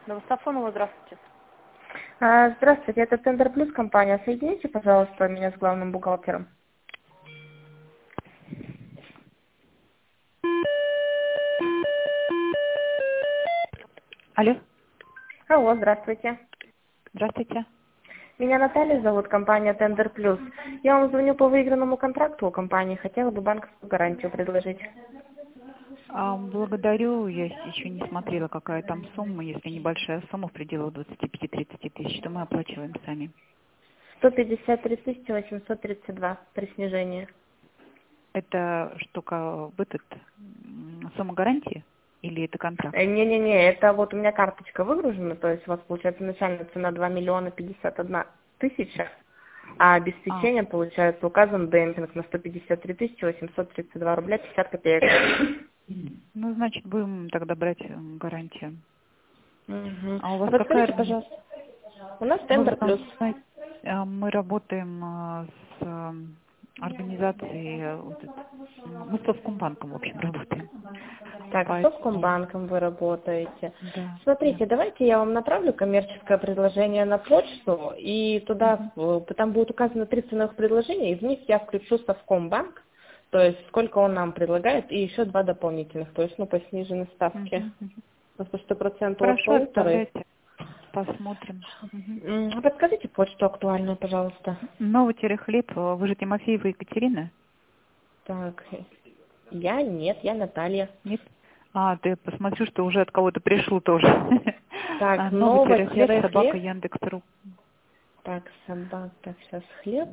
Новосафонова, здравствуйте. Здравствуйте, это Тендер Плюс компания. Соедините, пожалуйста, меня с главным бухгалтером. Алло, Алло, здравствуйте. здравствуйте. Меня Наталья зовут, компания Тендер Плюс. Я вам звоню по выигранному контракту у компании. Хотела бы банковскую гарантию предложить. Благодарю. Я еще не смотрела, какая там сумма. Если небольшая сумма в пределах 25-30 тысяч, то мы оплачиваем сами. 153 832 при снижении. Это штука, сумма гарантии или это контракт? Не-не-не, это вот у меня карточка выгружена, то есть у вас получается начальная цена 2 миллиона 51 тысяча, а обеспечение получается указан демпинг на 153 832 рубля 50 копеек. Ну, значит, будем тогда брать гарантию. Угу. А у вас какая... Подскажите, пожалуйста, у нас Ну, Тендер Плюс. знаете, мы работаем с организацией, мы с Совкомбанком, в общем, работаем. Так, с Поэтому, Совкомбанком вы работаете. да. Смотрите, давайте я вам направлю коммерческое предложение на почту, и туда, там будет указано 3 ценовых предложения, из них я включу Совкомбанк, то есть сколько он нам предлагает, и еще 2 дополнительных, то есть, по сниженной ставке. По 100% от Хорошо, полуторы. отправляйте, посмотрим. Подскажите почту актуальную, пожалуйста. Новый-хлеб, вы же Тимофеева Екатерина? Так, я Наталья. Нет? Ты посмотрю, что уже от кого-то пришло тоже. Так, Новый-хлеб, собака Хлеб. Яндекс.ру. Так, сейчас хлеб.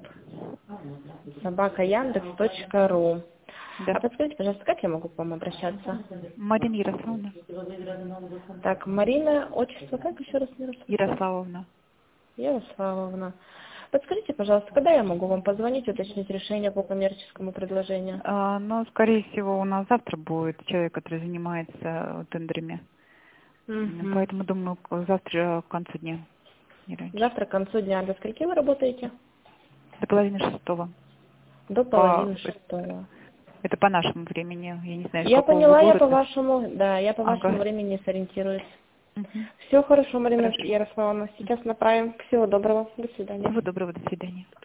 Собака Яндекс.ру. Да. А подскажите, пожалуйста, как я могу к вам обращаться? Марина Ярославовна. Так, Марина, отчество как еще раз не расслышала? Ярославовна. Ярославовна. Подскажите, пожалуйста, когда я могу вам позвонить, уточнить решение по коммерческому предложению? Но, скорее всего, у нас завтра будет человек, который занимается тендерами. Угу. Поэтому, думаю, завтра к концу дня, не раньше. Завтра к концу дня до скольки вы работаете? До половины шестого. До половины шестого. Это по нашему времени. Я не знаю, с Я какого вы поняла, я по города. вашему Ага. времени сориентируюсь. Мгм. Все хорошо, Марина Хорошо. Ярославовна. Сейчас направим. Всего доброго. До свидания. Всего доброго. До свидания.